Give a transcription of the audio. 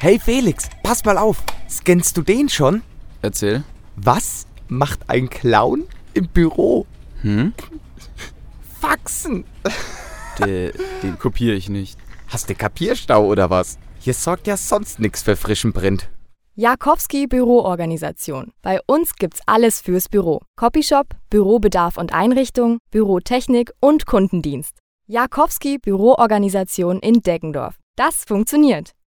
Hey Felix, pass mal auf. Scannst du den schon? Erzähl. Was macht ein Clown im Büro? Faxen. Den kopiere ich nicht. Hast du Kapierstau oder was? Hier sorgt ja sonst nix für frischen Print. Jakowski Büroorganisation. Bei uns gibt's alles fürs Büro. Copyshop, Bürobedarf und Einrichtung, Bürotechnik und Kundendienst. Jakowski Büroorganisation in Deggendorf. Das funktioniert.